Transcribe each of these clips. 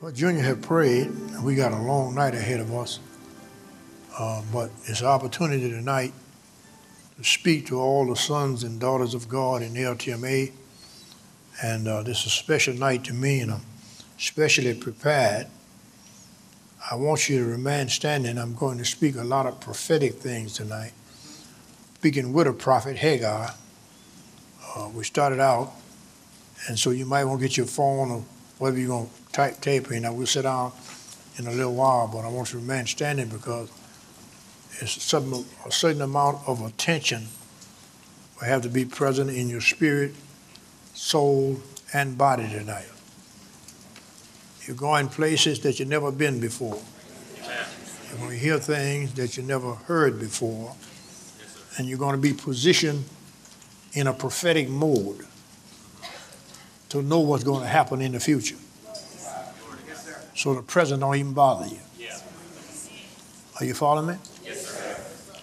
Well, Junior had prayed, and we got a long night ahead of us. But it's an opportunity tonight to speak to all the sons and daughters of God in LTMA. And this is a special night to me, and I'm specially prepared. I want you to remain standing. I'm going to speak a lot of prophetic things tonight. Speaking with a prophet, Hagar. We started out, and so you might want to get your phone or whatever you're going to tape in. I will sit down in a little while, but I want you to remain standing because it's a certain amount of attention will have to be present in your spirit, soul, and body tonight. You're going places that you've never been before. You're going to hear things that you never heard before, and you're going to be positioned in a prophetic mode to know what's going to happen in the future. So the present don't even bother you. Are you following me? Yes, sir.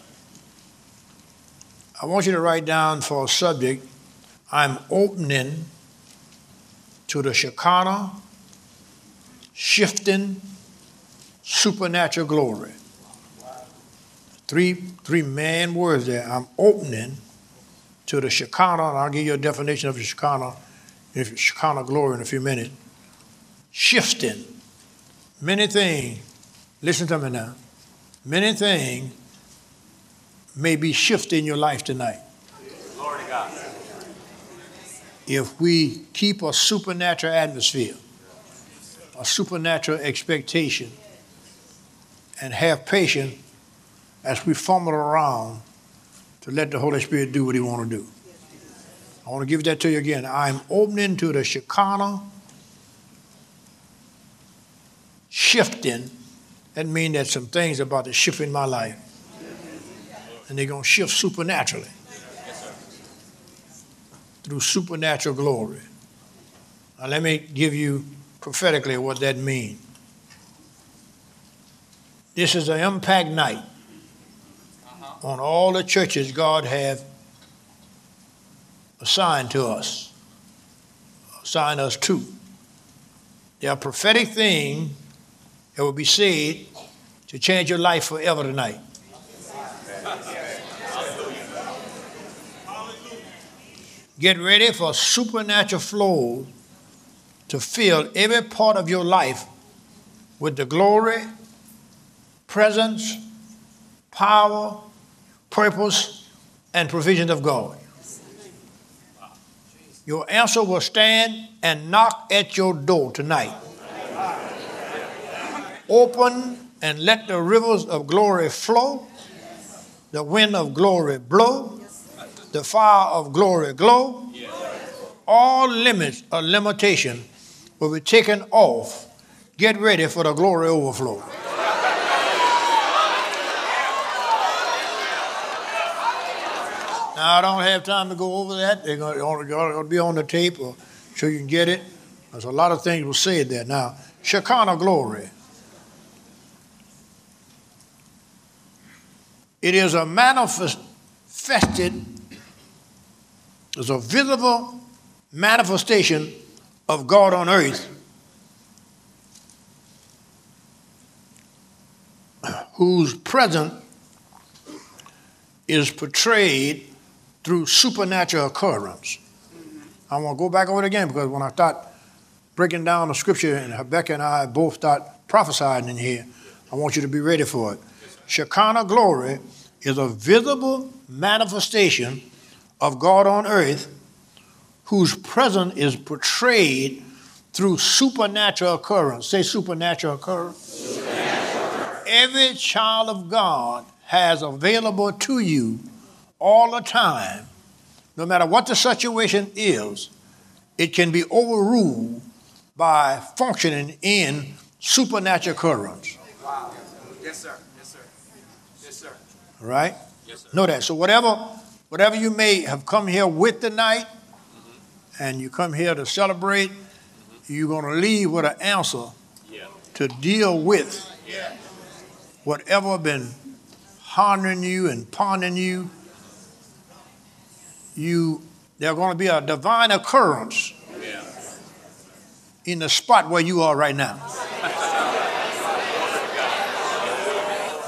I want you to write down for a subject, I'm opening to the Shekinah, shifting, supernatural glory. Three main words there. I'm opening to the Shekinah, and I'll give you a definition of the Shekinah glory in a few minutes. Shifting. Many things, listen to me now, many things may be shifting in your life tonight. Glory to God. If we keep a supernatural atmosphere, a supernatural expectation, and have patience as we fumble around to let the Holy Spirit do what he want to do. I want to give that to you again. I'm opening to the Shekinah, shifting. That means that some things are about to shift in my life. And they're going to shift supernaturally. Through supernatural glory. Now let me give you prophetically what that means. This is an impact night on all the churches God have assigned to us. Assigned us to. There are prophetic things that will be said to change your life forever tonight. Get ready for supernatural flow to fill every part of your life with the glory, presence, power, purpose, and provision of God. Your answer will stand and knock at your door tonight. Open and let the rivers of glory flow, the wind of glory blow, the fire of glory glow. All limits or limitation will be taken off. Get ready for the glory overflow. Now, I don't have time to go over that. They're going to be on the tape so you can get it. There's a lot of things were said there. Now, Shekinah glory. It is a it's a visible manifestation of God on earth whose presence is portrayed through supernatural occurrence. I want to go back over it again because when I start breaking down the scripture and Rebecca and I both start prophesying in here, I want you to be ready for it. Shekinah glory is a visible manifestation of God on earth whose presence is portrayed through supernatural occurrence. Say supernatural occurrence. Supernatural occurrence. Every child of God has available to you all the time, no matter what the situation is, it can be overruled by functioning in supernatural occurrence. Wow. Yes, sir. Yes, sir. Yes, sir. All right? Yes, sir. Know that. So whatever you may have come here with tonight, and you come here to celebrate, you're going to leave with an answer to deal with whatever been harming you and pondering you. There's going to be a divine occurrence in the spot where you are right now.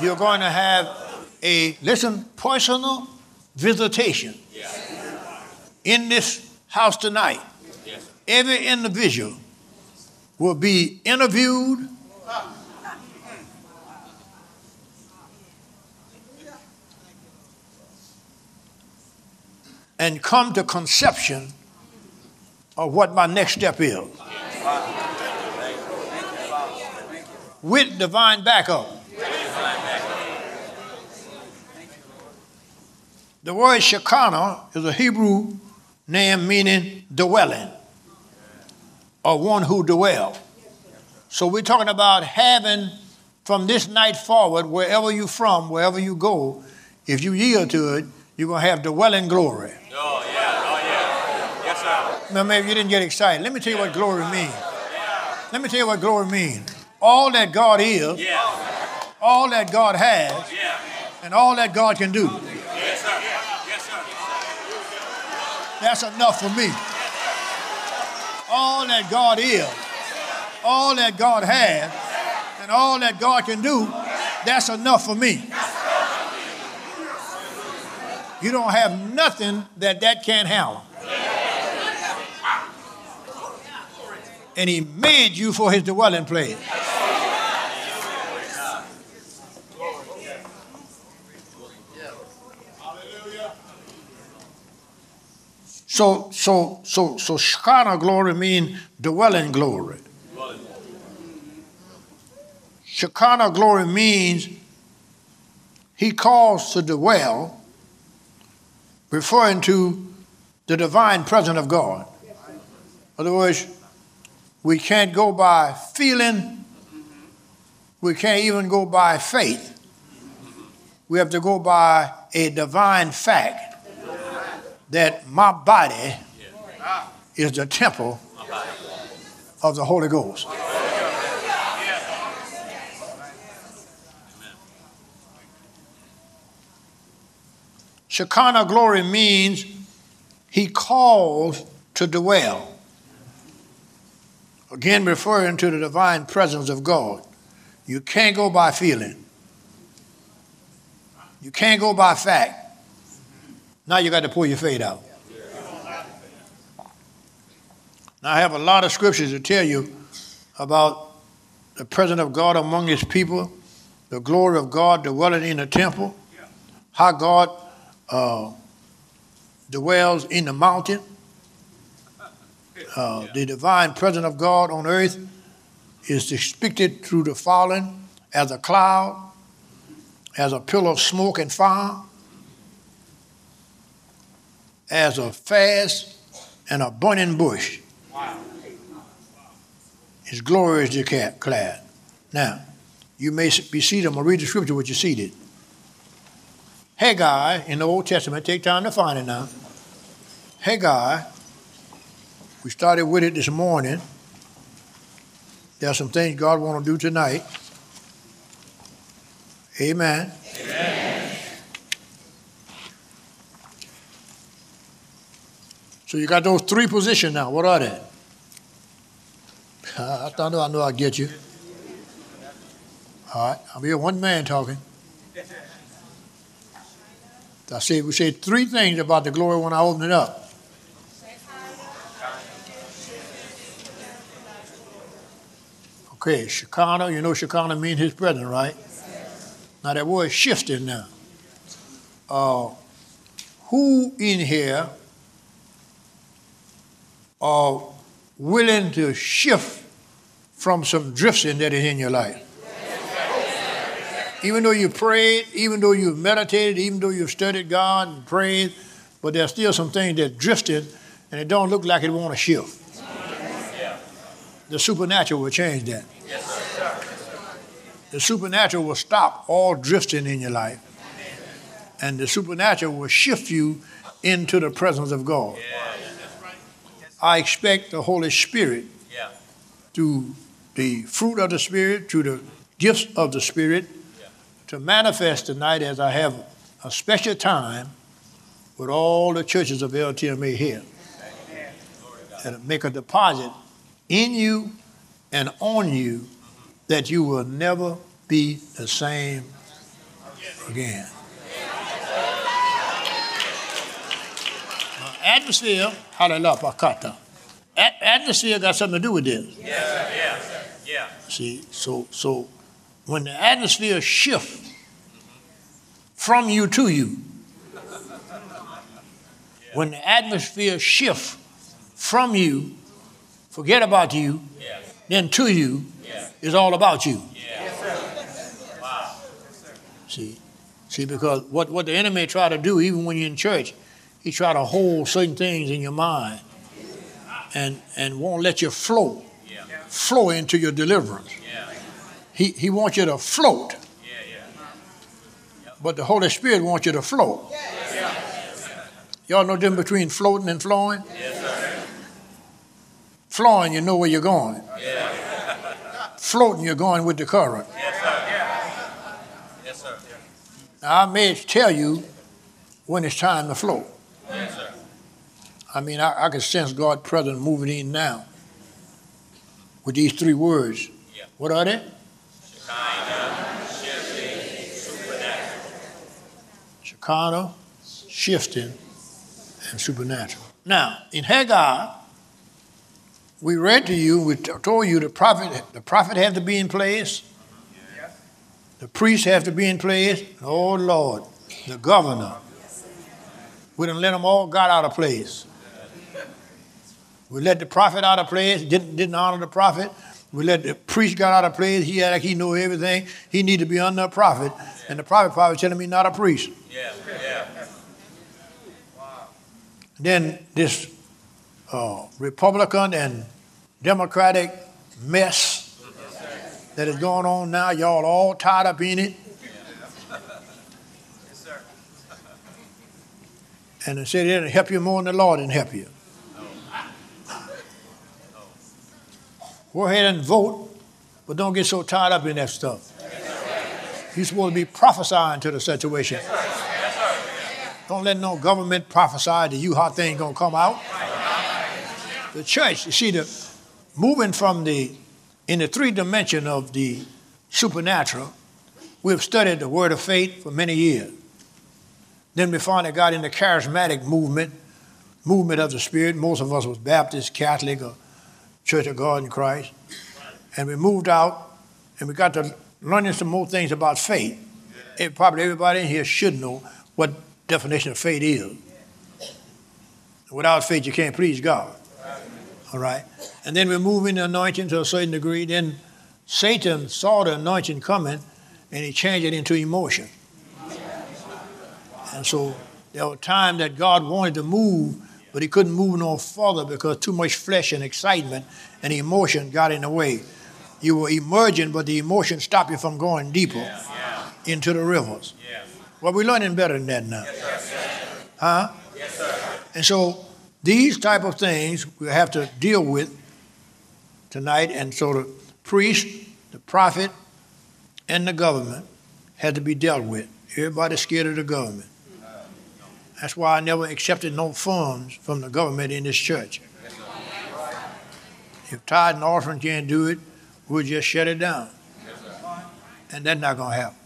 You're going to have a, listen, personal visitation in this house tonight. Every individual will be interviewed and come to conception of what my next step is. With divine backup. The word Shekinah is a Hebrew name meaning dwelling, or one who dwell. So we're talking about having from this night forward, wherever you're from, wherever you go, if you yield to it, you're going to have dwelling glory. Oh, yeah. Oh, yeah. Yes, sir. Now, maybe you didn't get excited. Let me tell you what glory means. Let me tell you what glory means. All that God is, all that God has, and all that God can do. Yes, sir. Yes, sir. That's enough for me. All that God is, all that God has, and all that God can do, that's enough for me. You don't have nothing that can't handle. And he made you for his dwelling place. So Shekinah glory means dwelling glory. Shekinah glory means he calls to dwell, referring to the divine presence of God. In other words, we can't go by feeling. We can't even go by faith. We have to go by a divine fact that my body is the temple of the Holy Ghost. Shekinah glory means he calls to dwell. Again, referring to the divine presence of God. You can't go by feeling. You can't go by fact. Now you got to pull your faith out. Now I have a lot of scriptures to tell you about the presence of God among his people, the glory of God dwelling in the temple, how God dwells in the mountain, the divine presence of God on earth is depicted through the fallen as a cloud, as a pillar of smoke and fire, as a fast and a burning bush. His glory is declared. Now, you may be seated. I'm going to read the scripture with you seated. Haggai in the Old Testament, take time to find it now. Haggai, we started with it this morning. There are some things God wants to do tonight. Amen. Amen. So you got those three positions now. What are they? I know I'd get you. All right, I'm here one man talking. We say three things about the glory when I open it up. Okay, Shekinah, you know Shekinah means his presence, right? Now that word shifting now. Who in here are willing to shift from some drifting that is in your life? Even though you prayed, even though you've meditated, even though you've studied God and prayed, but there's still some things that drifted and it don't look like it want to shift. The supernatural will change that. The supernatural will stop all drifting in your life. And the supernatural will shift you into the presence of God. I expect the Holy Spirit through the fruit of the Spirit, through the gifts of the Spirit, to manifest tonight as I have a special time with all the churches of LTMA here. And make a deposit in you and on you that you will never be the same again. Now, atmosphere, hallelujah, atmosphere got something to do with this. Yeah. See, so when the atmosphere shifts from you to you, when the atmosphere shifts from you, forget about you, then to you, it's all about you. Wow. See, because what the enemy try to do, even when you're in church, he try to hold certain things in your mind and won't let you flow into your deliverance. He wants you to float, but the Holy Spirit wants you to flow. Y'all know the difference between floating and flowing? Flowing, you know where you're going. Floating, you're going with the current. Yes, sir. Now, I may tell you when it's time to flow. Yes, sir. I mean, I can sense God's presence moving in now with these three words. Yeah. What are they? Shekinah, shifting, supernatural. Shekinah, shifting, and supernatural. Now, in Haggai, we read to you, we told you the prophet had to be in place, the priest have to be in place. Oh, Lord, the governor. We didn't let them all got out of place. We let the prophet out of place, didn't honor the prophet. We let the priest got out of place. He had like he knew everything. He needed to be under a prophet. And the prophet probably telling me not a priest. Yeah. Then this Republican and Democratic mess that is going on now, y'all all tied up in it. Yes, sir. And they said it'll help you more than the Lord didn't help you. Go ahead and vote, but don't get so tied up in that stuff. You're supposed to be prophesying to the situation. Don't let no government prophesy to you how things going to come out. The church, you see, moving from in the three dimension of the supernatural, we've studied the word of faith for many years. Then we finally got in the charismatic movement of the Spirit. Most of us was Baptist, Catholic, or Church of God in Christ. And we moved out, and we got to learning some more things about faith. Probably everybody in here should know what definition of faith is. Without faith, you can't please God. All right? And then we move into anointing to a certain degree. Then Satan saw the anointing coming, and he changed it into emotion. And so there were times that God wanted to move, but he couldn't move no further because too much flesh and excitement and emotion got in the way. You were emerging, but the emotion stopped you from going deeper into the rivers. Well, we're learning better than that now. Huh? Yes, sir. And so these type of things we have to deal with tonight. And so the priest, the prophet, and the government had to be dealt with. Everybody's scared of the government. That's why I never accepted no funds from the government in this church. If tithe and offering can't do it, we'll just shut it down. And that's not going to happen.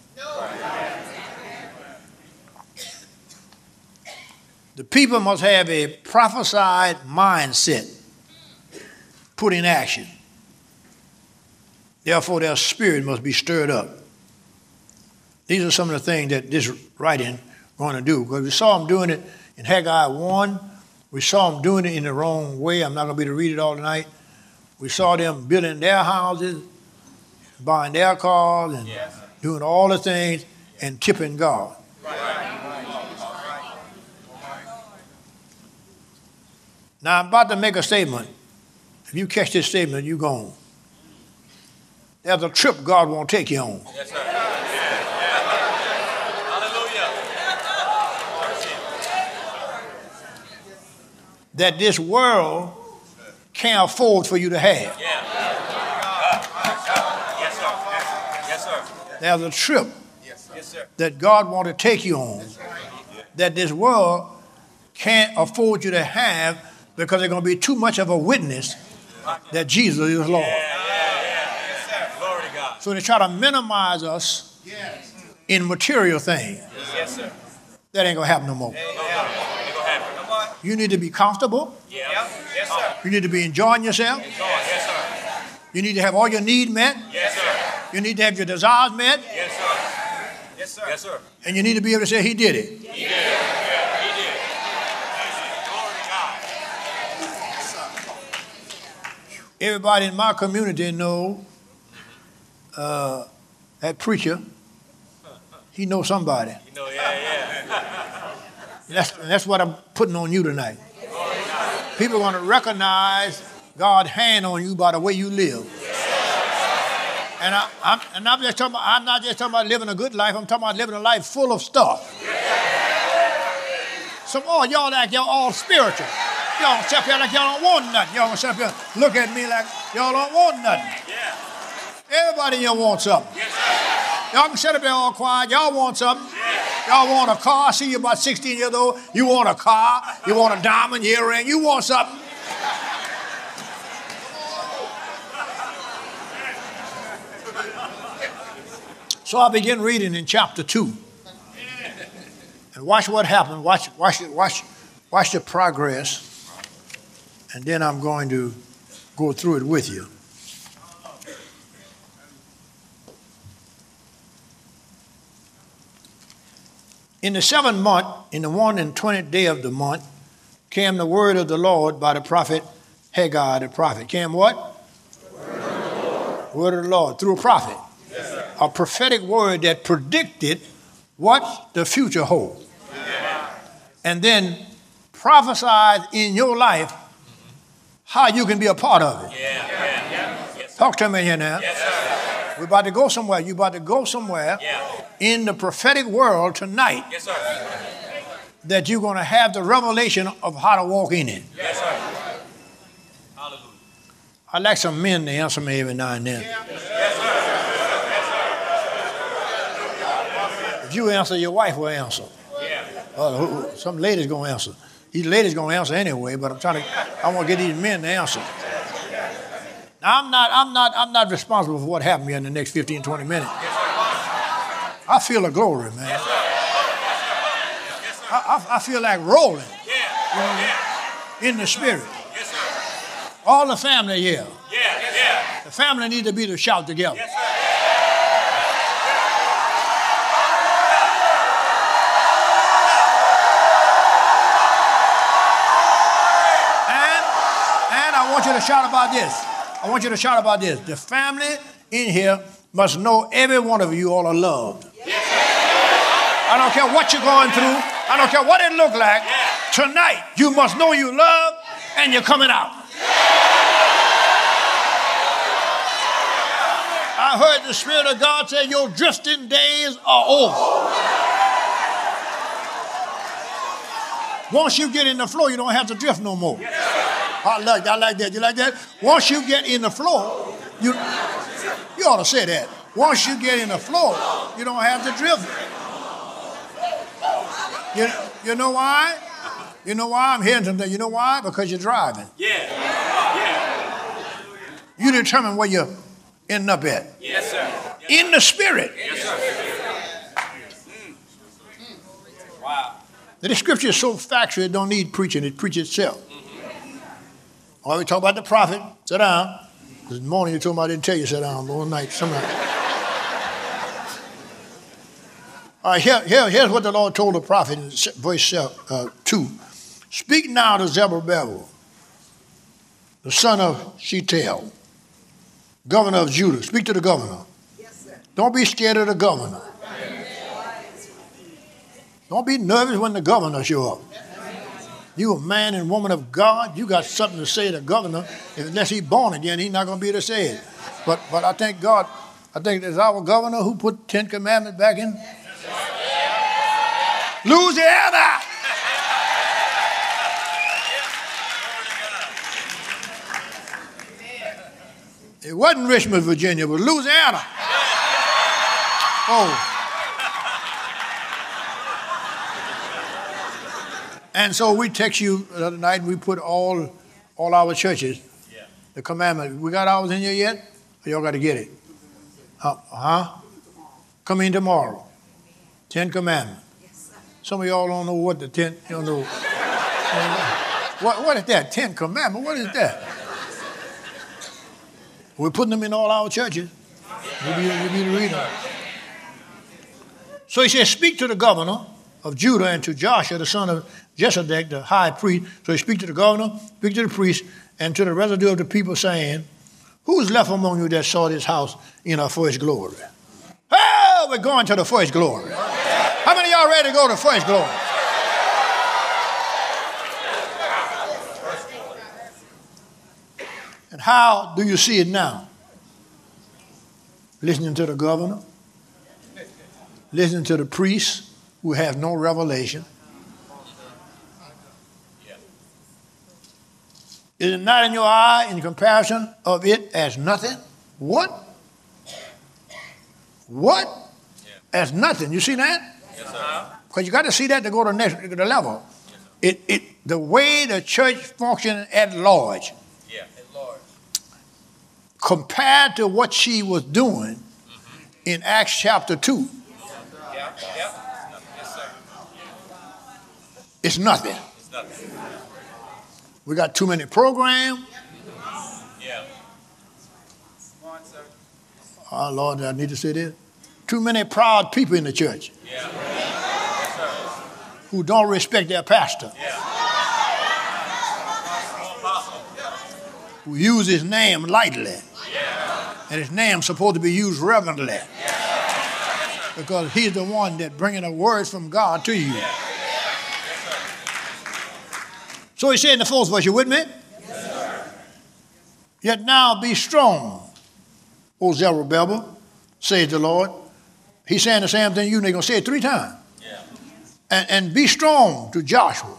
The people must have a prophesied mindset put in action. Therefore, their spirit must be stirred up. These are some of the things that this writing going to do. Because we saw them doing it in Haggai 1. We saw them doing it in the wrong way. I'm not going to be able to read it all tonight. We saw them building their houses, buying their cars, and doing all the things and tipping God. Now, I'm about to make a statement. If you catch this statement, you're gone. There's a trip God won't take you on. Yes, sir. Hallelujah. That this world can't afford for you to have. Yes, sir. Yes, sir. There's a trip Yes, sir. that God wants to take you on that this world can't afford you to have because there's going to be too much of a witness that Jesus is Lord. Yes, sir. Glory to God. So they try to minimize us in material things. Yes, sir. That ain't going to happen no more. Ain't gonna happen. Come on. You need to be comfortable. Yeah. Yes, sir. You need to be enjoying yourself. Yes, sir. You need to have all your needs met. Yes, sir. You need to have your desires met. Yes, sir. Yes, sir. Yes, sir. And you need to be able to say, he did it. He did. He did. Glory to God. Everybody in my community know that preacher. He knows somebody. You know, yeah. That's what I'm putting on you tonight. People are going to recognize God's hand on you by the way you live. And I'm not just talking about living a good life. I'm talking about living a life full of stuff. Some y'all like y'all all spiritual. Y'all sit up here like y'all don't want nothing. Y'all sit up here look at me like y'all don't want nothing. Everybody in here wants something. Y'all can sit up there all quiet. Y'all want something. Y'all want a car. I see you about 16 years old. You want a car. You want a diamond earring. You want something. So I begin reading in chapter 2. And watch what happened. Watch the progress. And then I'm going to go through it with you. In the 7th month, in the 21st day of the month, came the word of the Lord by the prophet Haggai the prophet. Came what? Word of the Lord. Word of the Lord through a prophet. Yes, sir. A prophetic word that predicted what the future holds. Yeah. And then prophesied in your life how you can be a part of it. Yeah. Yes, talk to me here now. Yes, sir. We're about to go somewhere. You're about to go somewhere in the prophetic world tonight. Yes, sir. That you're going to have the revelation of how to walk in it. Yes, sir. Hallelujah. I'd like some men to answer me every now and then. Yes, sir. If you answer, your wife will answer. Yeah. Some ladies going to answer. These ladies going to answer anyway, but I want to get these men to answer. Now, I'm not responsible for what happened here in the next 15, 20 minutes. I feel a glory, man. I feel like rolling in the spirit. All the family here. The family need to be to shout together. And I want you to shout about this. I want you to shout about this. The family in here must know every one of you all are loved. I don't care what you're going through. I don't care what it look like. Tonight, you must know you love and you're coming out. I heard the Spirit of God say your drifting days are over. Once you get in the flow, you don't have to drift no more. I like that. You like that? Once you get in the flow, you ought to say that. Once you get in the flow, you don't have to drift. You know why? You know why? I'm hearing something. You know why? Because you're driving. You determine where you're ending up at. Yes, sir. In the spirit. Yes, sir. Wow. The scripture is so factual, it don't need preaching. It preaches itself. All we talk about the prophet. Sit down. This morning you told me I didn't tell you sit down. All night. All right, here's what the Lord told the prophet in verse 2. Speak now to Zerubbabel, the son of Shealtiel, governor of Judah. Speak to the governor. Yes, sir. Don't be scared of the governor. Don't be nervous when the governor show up. You a man and woman of God, you got something to say to the governor. Unless he's born again, he's not going to be able to say it. But I think God, it's our governor who put 10 Commandments back in. Louisiana! It wasn't Richmond, Virginia, it was Louisiana. Oh. And so we text you the other night and we put all our churches, the commandment. We got ours in here yet? Or y'all got to get it? Come in tomorrow. Ten Commandments. Some of y'all don't know what the 10, you don't know. What is that? 10 Commandments, what is that? We're putting them in all our churches. You be to read them. So he says, speak to the governor of Judah and to Joshua, the son of Jehozadak, the high priest. So he speak to the governor, speak to the priest, and to the residue of the people, saying, who is left among you that saw this house in our first glory? Oh, we're going to the first glory. How many of y'all ready to go to the first glory? And how do you see it now? Listening to the governor, listening to the priest who have no revelation. Is it not in your eye in comparison of it as nothing? What? What? As nothing. You see that? Yes, sir. Because you got to see that to go to the level. The way the church functioned at large. Yeah, at large. Compared to what she was doing in Acts chapter 2. Yeah. Yes, sir. It's nothing. It's nothing. We got too many programs. Yeah. Come on, sir. Oh, Lord, I need to say this. Too many proud people in the church. Yeah. Yes, sir. Who don't respect their pastor. Yeah. Who use his name lightly. Yeah. And his name's supposed to be used reverently. Yeah. Because he's the one that bringing the words from God to you. Yeah. So he said in the fourth verse, you with me? Yes, sir. Yet now be strong, O Zerubbabel, says the Lord. He's saying the same thing you, and they're going to say it 3 times. Yeah. And be strong to Joshua,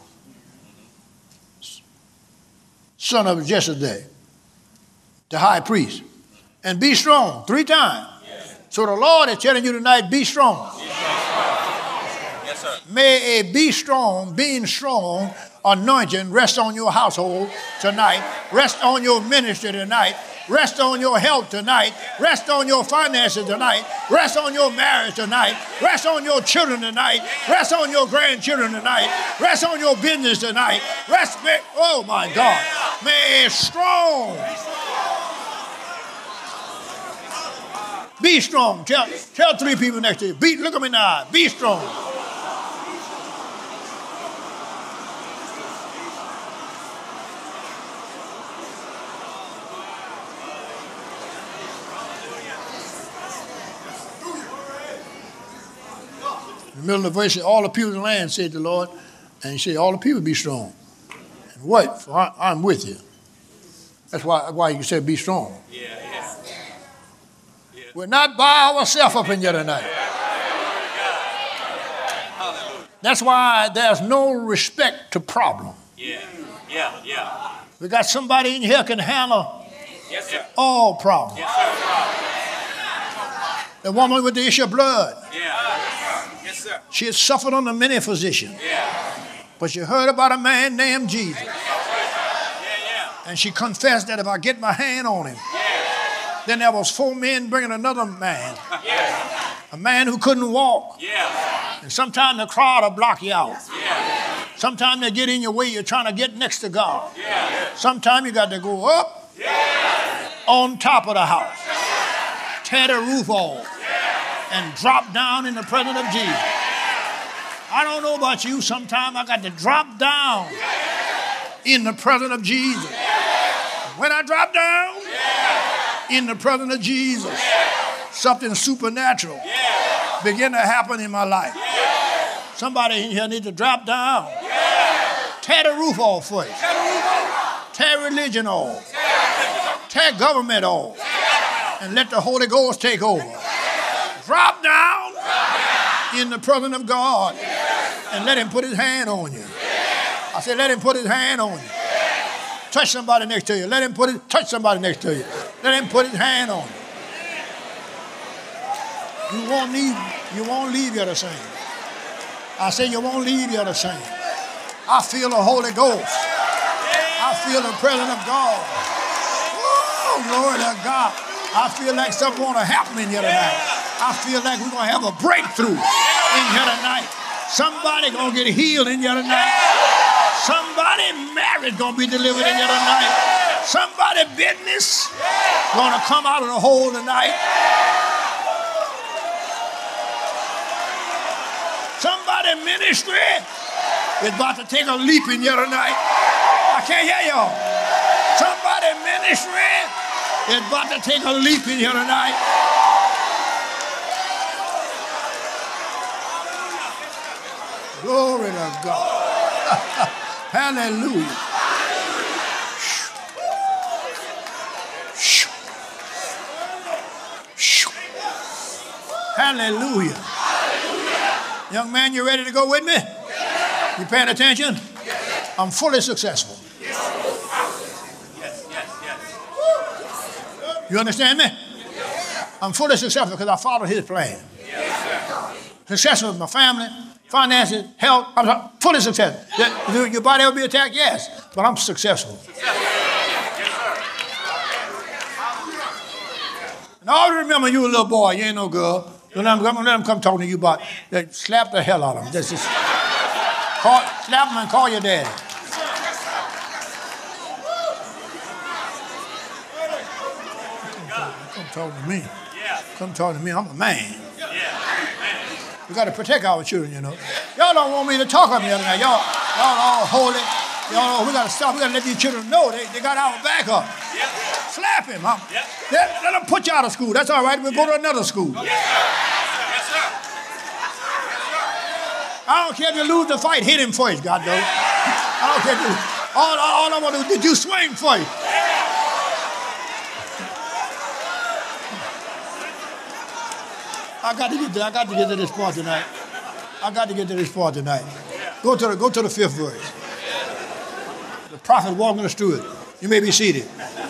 son of Jehozadak, the high priest. And be strong 3 times. Yeah. So the Lord is telling you tonight, be strong. Yes, sir. May a be strong, being strong, anointing rest on your household tonight, rest on your ministry tonight, rest on your health tonight, rest on your finances tonight, rest on your marriage tonight, rest on your children tonight, rest on your grandchildren tonight, rest on your business tonight, oh my God, may a strong, be strong. Tell 3 people next to you, look at me now, be strong. In the middle of the verse, all the people in the land, said the Lord, and he said, all the people be strong. And what? For I'm with you. That's why you said be strong. Yeah. We're not by ourselves up in here tonight. That's why there's no respect to problem. Yeah. We got somebody in here can handle all problems. Yes, sir. The woman with the issue of blood. Yeah. Yes, sir. She had suffered under many physicians. Yeah. But she heard about a man named Jesus. Yeah. And she confessed that if I get my hand on him, then there was 4 men bringing another man. Yeah. A man who couldn't walk. Yeah. And sometimes the crowd will block you out. Yeah. Sometimes they get in your way. You're trying to get next to God. Yeah. Sometimes you got to go up on top of the house, tear the roof off, and drop down in the presence of Jesus. I don't know about you. Sometimes I got to drop down in the presence of Jesus. When I drop down in the presence of Jesus, something supernatural begin to happen in my life. Somebody in here needs to drop down. Tear the roof off first. Tear religion off. Tear government off. And let the Holy Ghost take over. Drop down in the presence of God and let him put his hand on you. I said, let him put his hand on you. Touch somebody next to you. Touch somebody next to you. Let him put his hand on you. You won't leave here the same. I say you won't leave here the same. I feel the Holy Ghost. I feel the presence of God. Oh, glory to God. I feel like something want to happen in here tonight. I feel like we're going to have a breakthrough in here tonight. Somebody gonna get healed in here tonight. Somebody married gonna be delivered in here tonight. Somebody business gonna come out of the hole tonight. Somebody ministry is about to take a leap in here tonight. I can't hear y'all. Somebody ministry is about to take a leap in here tonight. Glory to God. Hallelujah. Hallelujah. Young man, you ready to go with me? You paying attention? I'm fully successful. You understand me? I'm fully successful because I followed his plan. Successful with my family, finances, health. I'm fully successful. Your body will be attacked? Yes. But I'm successful. And always remember you a little boy. You ain't no girl. Don't let them come talking to you about that. Slap the hell out of them. Just slap them and call your daddy. Come talk to me. Come talk to me. I'm a man. We got to protect our children, you know. Y'all don't want me to talk up here tonight. Y'all all holy. Y'all know we got to stop. We got to let these children know they got our back up. Slap him. Let them put you out of school. That's all right. We'll go to another school. I don't care if you lose the fight. Hit him first, God knows. I don't care if you. All I want to do is you swing first. I got to get to this part tonight. I got to get to this part tonight. Go to the 5th verse. The prophet walking us through it. You may be seated.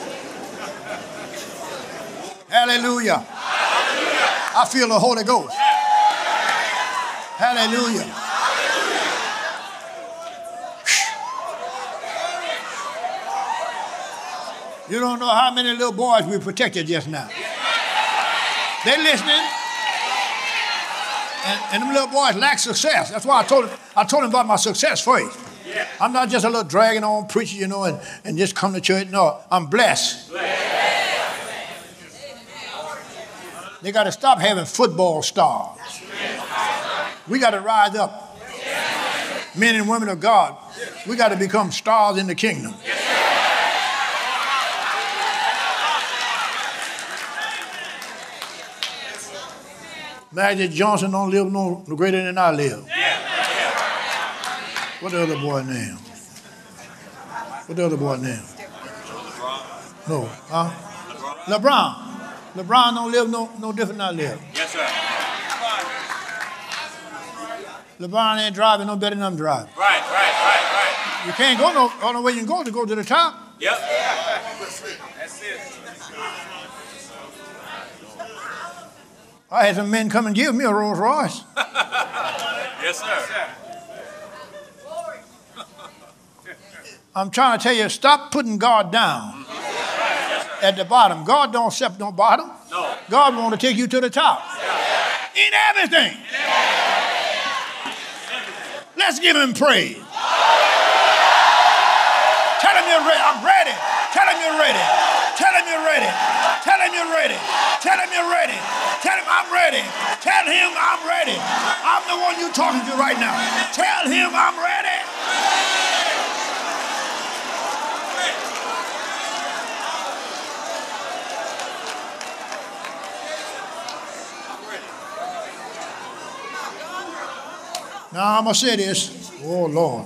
Hallelujah. I feel the Holy Ghost. Hallelujah. You don't know how many little boys we protected just now. They listening. And them little boys lack success. That's why I told them about my success first. I'm not just a little dragging on preacher, you know, and just come to church. No, I'm blessed. They got to stop having football stars. We got to rise up. Men and women of God, we got to become stars in the kingdom. Magic Johnson don't live no greater than I live. What the other boy name? What the other boy name? No, huh? LeBron. LeBron don't live no different than I live. Yes, sir. LeBron ain't driving no better than I'm driving. Right. You can't go no way you can go to the top. Yep. That's it. I had some men come and give me a Rolls Royce. Yes, sir. I'm trying to tell you, stop putting God down at the bottom. God don't accept no bottom. No. God want to take you to the top. In everything. Let's give him praise. Tell him you're ready. I'm ready. Tell him you're ready. Tell him you're ready. Tell him you're ready. Tell him you're ready. Tell him I'm ready. Tell him I'm ready. I'm the one you're talking to right now. Tell him I'm ready. Now I'm going to say this. Oh, Lord.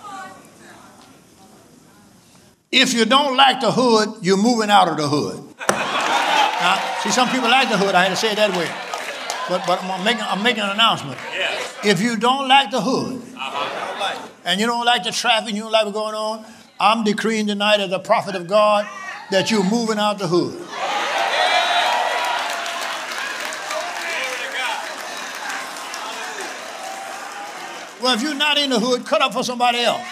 If you don't like the hood, you're moving out of the hood. Now, see, some people like the hood. I had to say it that way. But I'm making an announcement. Yes. If you don't like the hood, and you don't like the traffic, you don't like what's going on, I'm decreeing tonight as a prophet of God that you're moving out the hood. Well, if you're not in the hood, cut up for somebody else.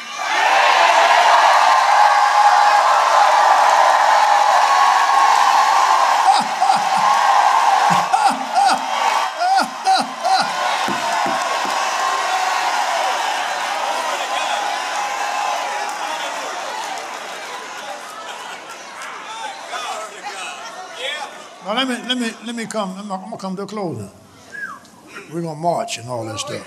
let me come. I'm gonna come to a closing. We're gonna march and all that stuff.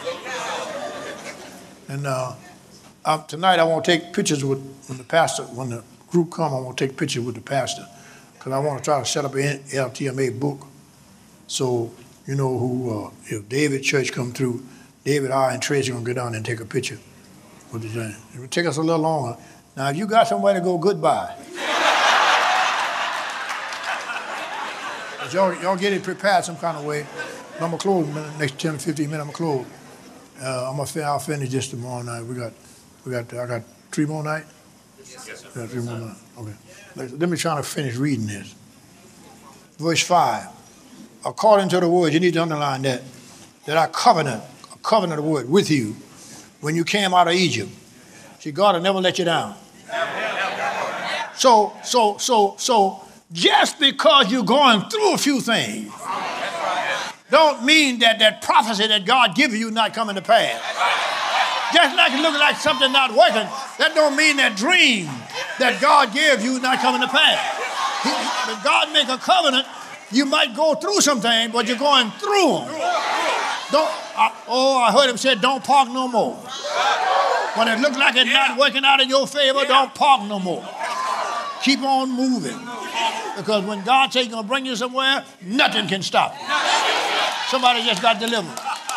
And tonight I want to take pictures with when the group come. I want to take pictures with the pastor because I want to try to set up an LTMA book. So you know who if David Church come through, David, I, and Tracy gonna go down and take a picture with the thing. It will take us a little longer. Now, if you got somewhere to go, goodbye. Y'all get it prepared some kind of way. I'm gonna close in the next 10 or 15 minutes. I'm gonna close. I'll finish this tomorrow night. I got 3 more nights. Yes, sir. Yeah, 3 more nights. Okay. Let me try to finish reading this. Verse 5. According to the word, you need to underline that I covenant the word with you when you came out of Egypt. See, God will never let you down. So just because you're going through a few things don't mean that prophecy that God gives you not coming to pass. Just like it looks like something not working, that don't mean that dream that God gave you not coming to pass. When God make a covenant, you might go through something, but you're going through them. I heard him say, don't park no more. When it looks like it's not working out in your favor, don't park no more. Keep on moving. Because when God says he's going to bring you somewhere, nothing can stop you. Somebody just got delivered.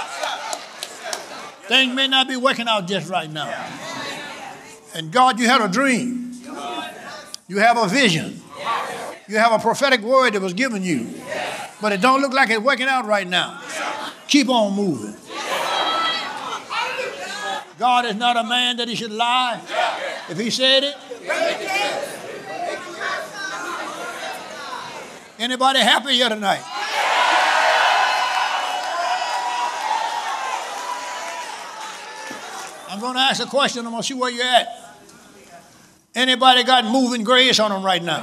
Things may not be working out just right now. And God, you had a dream. You have a vision. You have a prophetic word that was given you. But it don't look like it's working out right now. Keep on moving. God is not a man that he should lie. If he said it. Anybody happy here tonight? I'm going to ask a question. I'm going to see where you're at. Anybody got moving grace on them right now?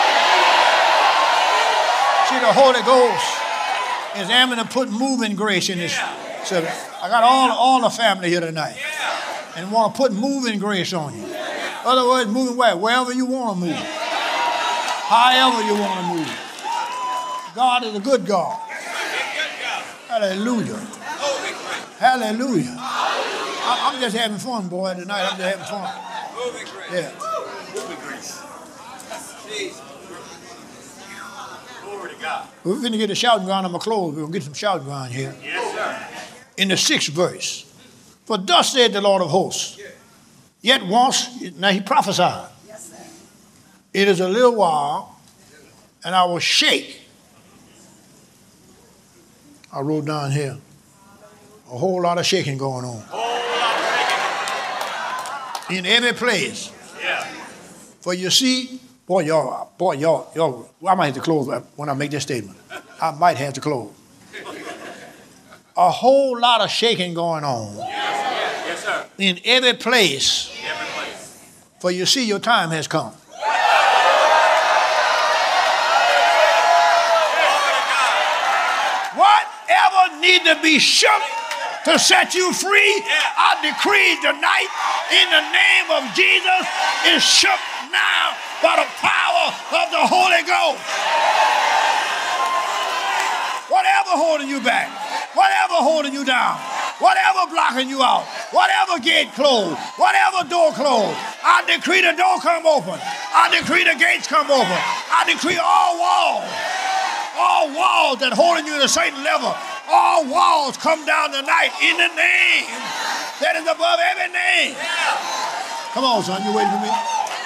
See, the Holy Ghost is aiming to put moving grace in this service. I got all the family here tonight and want to put moving grace on you. In other words, moving where? Wherever you want to move. However you want to move. God is a good God. Hallelujah. Hallelujah. I'm just having fun, boy, tonight. I'm just having fun. Yeah. We're going to get a shouting ground. I'm going to close. We're going to get some shouting ground here. Yes, sir. In the 6th verse. For thus said the Lord of hosts, yet once, now he prophesied. Yes, sir. It is a little while, and I will shake. I wrote down here, a whole lot of shaking going on. In every place. Yeah. For you see, y'all, I might have to close when I make this statement. I might have to close. A whole lot of shaking going on. Yes, sir. In every place. Every place. For you see, your time has come. Whatever need to be shook to set you free, I decree tonight in the name of Jesus is shook now by the power of the Holy Ghost. Whatever holding you back, whatever holding you down, whatever blocking you out, whatever gate closed, whatever door closed, I decree the door come open. I decree the gates come open. I decree all walls that holding you at a certain level, all walls come down tonight in the name that is above every name. Come on, son, you waiting for me?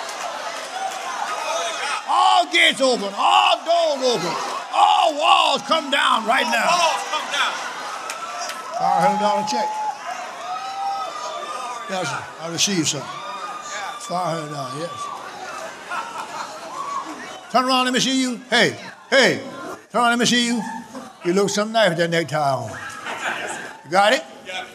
All gates open, all doors open, all walls come down right now. Walls come down. $500 check. Yes, sir. I received some. $500, yes. Turn around, let me see you. Hey, turn around, let me see you. You look something nice with that necktie on. You got it?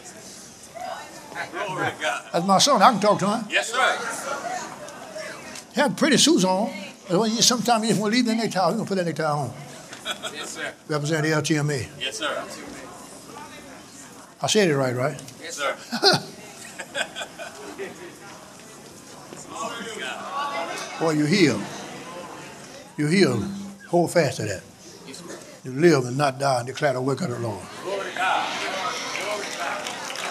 Glory to God. That's my son. I can talk to him. Yes, sir. He had pretty suits on. Sometimes you just want to leave the necktie, we're going to put that necktie on. Yes, sir. Represent the LTMA. Yes, sir. I said it right? Yes, sir. Boy, you healed. You healed. Hold fast to that. to live and not die and declare the work of the Lord. Glory to God. Glory to God.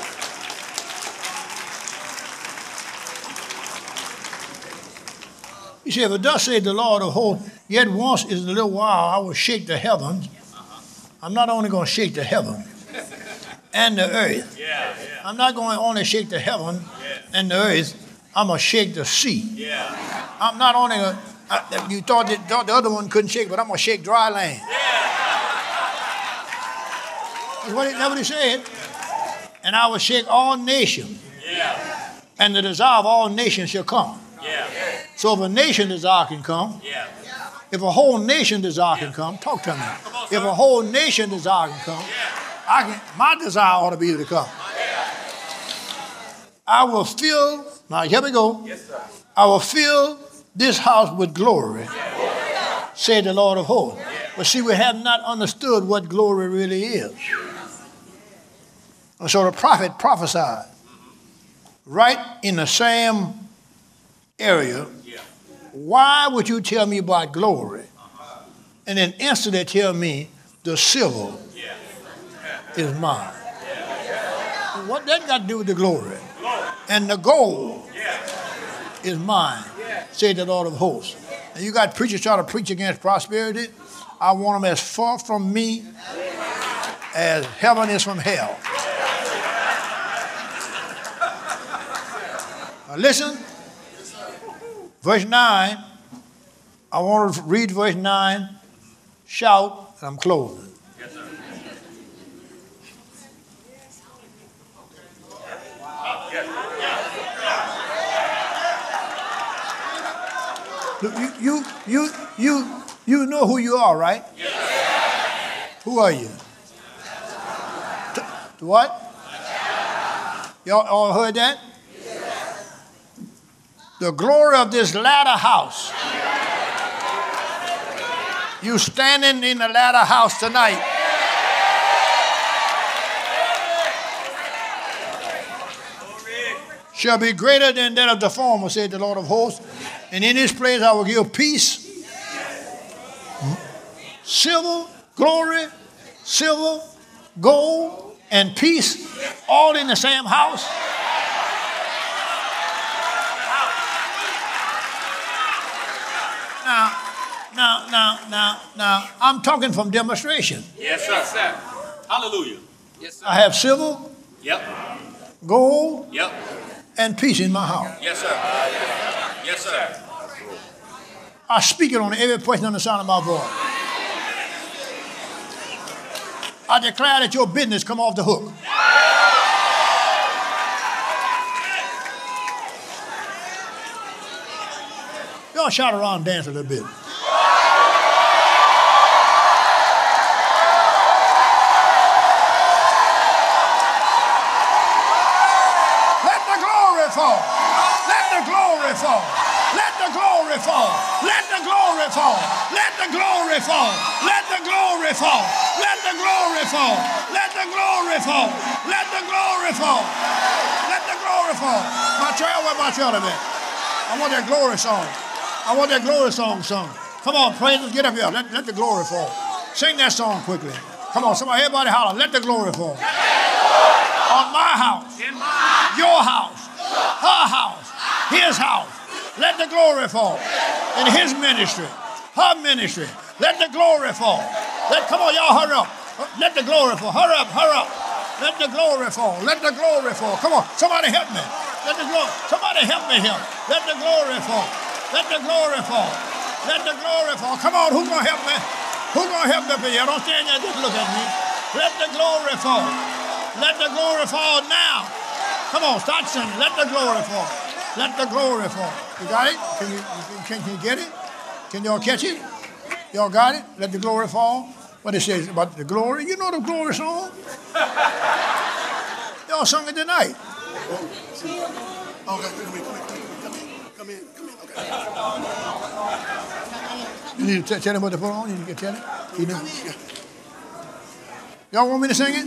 He said, but thus saith the Lord of hosts, yet once is a little while I will shake the heavens. I'm not only going to shake the heaven and the earth. Yeah. I'm not going to only shake the heaven and the earth. I'm going to shake the sea. Yeah. I'm not only going to, you thought the other one couldn't shake, but I'm going to shake dry land. That's what he said. And I will shake all nations. Yeah. And the desire of all nations shall come. Yeah. So if a nation desire can come, Yeah. if a whole nation desire can come, talk to me. If a whole nation desire can come, my desire ought to be to come. I will fill, now here we go. Yes, sir. I will fill this house with glory, said the Lord of hosts. But see, we have not understood what glory really is. And so the prophet prophesied right in the same area. Why would you tell me about glory? And then instantly tell me the silver is mine. What that got to do with the glory? And the gold is mine, said the Lord of hosts. And you got preachers trying to preach against prosperity. I want them as far from me as heaven is from hell. Now listen. Verse 9, I want to read verse 9, shout, and I'm closing. Yes, sir. Look, you know who you are, right? Yes. Who are you? What? Y'all all heard that? The glory of this latter house. You standing in the latter house tonight. Shall be greater than that of the former, said the Lord of hosts. And in this place I will give peace, silver, glory, silver, gold, and peace, all in the same house. Now, I'm talking from demonstration. Yes, sir. Yes, sir. Hallelujah. Yes, sir. I have silver, Yep. gold, Yep. and peace in my house. Yes, sir. Yes, sir. I speak it on every person on the sound of my voice. I declare that your business come off the hook. Y'all shout around and dance a little bit. Let the glory fall. Let the glory fall. Let the glory fall. Let the glory fall. Let the glory fall. Let the glory fall. Let the glory fall. Let the glory fall. Let the glory fall. Let the glory fall. My child, where my child at? I want that glory song. I want that glory song sung. Come on, praisers, get up here. Let the glory fall. Sing that song quickly. Come on, somebody, everybody holler. Let the glory fall. On my house, your house, her house, his house. Let the glory fall. In his ministry, her ministry. Let the glory fall. Come on, y'all, hurry up. Let the glory fall. Hurry up, hurry up. Let the glory fall. Let the glory fall. Come on, somebody help me. Let the glory. Somebody help me here. Let the glory fall. Let the glory fall. Let the glory fall. Come on, who's going to help me? Who's going to help me up here? Don't stand there, just look at me. Let the glory fall. Let the glory fall now. Come on, start singing. Let the glory fall. Let the glory fall. You got it? Can you get it? Can y'all catch it? Y'all got it? Let the glory fall. What it says about the glory. You know the glory song? Y'all sung it tonight. Okay, come in. Okay. You need to tell him what to put on? You need to tell him? Y'all want me to sing it?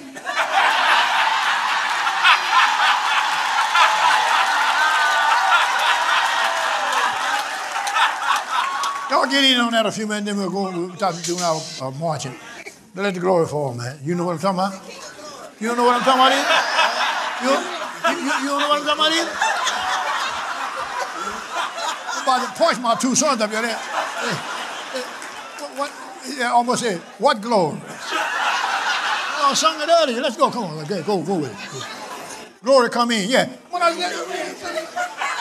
Y'all get in on that a few minutes, then we'll start doing our marching. Let the glory fall, man. You know what I'm talking about? You don't know what I'm talking about either? You don't know what I'm talking about either? I'm about to point my two sons up there. What? Yeah, almost said, what glory? I sung it earlier. Let's go. Come on. Okay, go with it. Glory come in. Yeah. What I said?